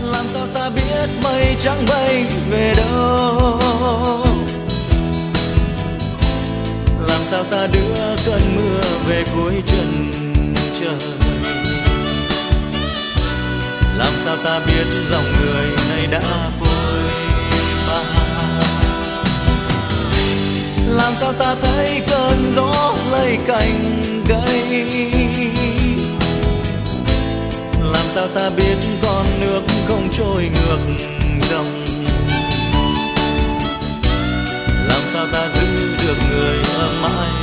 làm sao ta biết mây trắng bay về đâu, làm sao ta đưa cơn mưa về cuối chân trời, làm sao ta biết lòng người này đã vội vã, làm sao ta thấy cơn gió lay cành cây, làm sao ta biết con nước không trôi ngược dòng, làm sao ta giữ được người ở mãi